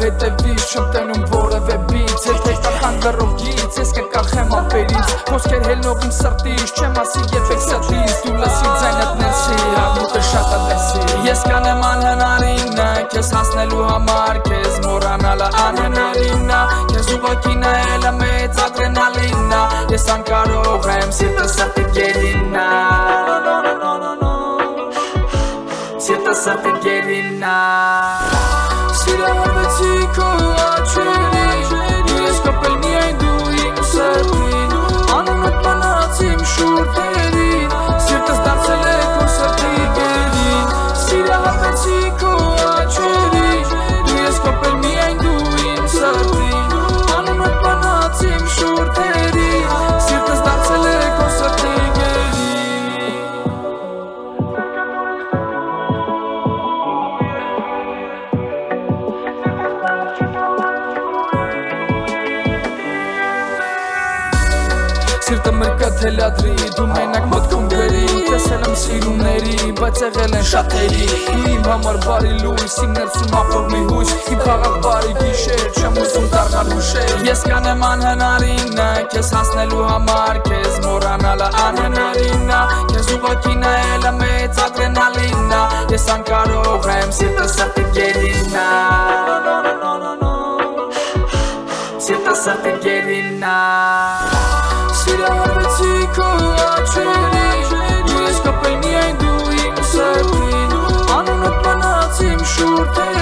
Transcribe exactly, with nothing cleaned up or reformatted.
հետևից Չեմ տենում որևէ բիծ Հետ հետական լրոգից Ես կկախեմ ամպերից Խոսքեր հելնող իմ սրտից Չեմ ասի երբեք սրտից Դու լսի ձայնդ ներսի Աղմուկը շատ ադեսի Ես կանեմ անհնարինը Քեզ հասնելու համար Քեզ մոռանալը անհնարինը Քեզ ուղղակի նայելը մեծ ադրենալինը Ես անկարող եմ Սիրտը սրտի գերինա Սիրտը սրտի գերինա Սիրահարվեցի քո աչքերից Ես կապել միայն դու իմ սրտին Անունդ մնաց իմ շուրթերին Սիրտս դարձել է քո սրտի գերին Սիրահարվեցի քո աչքերից Ես կապել միայն դու իմ սրտին Անունդ մնաց իմ շուրթերին Սիրտս դարձել է քո սրտի գերին Սիրտը մրկա թելադրի, դու մենակ մտքում գրի Տեսել եմ սիրունների, բայց եղել են շատերի Իմ համար բարի լույս, իմ ներսում ապրող մի հույս Իմ խաղաղ բարի գիշեր, չեմ ուզում դառնալ հուշեր Ես կանեմ անհնարինը, քեզ հասնելու համար Քեզ մոռանալը անհնարինը Քեզ ուղղակի նայելը մեծ ադրենալինը Ես անկարող եմ, սիրտը սրտի գերինա Սիրտը սրտի գերինա Սիրահարվեցի քո աչքերից Ես կապել միայն դու իմ սրտին Անունդ մնաց իմ շուրթերին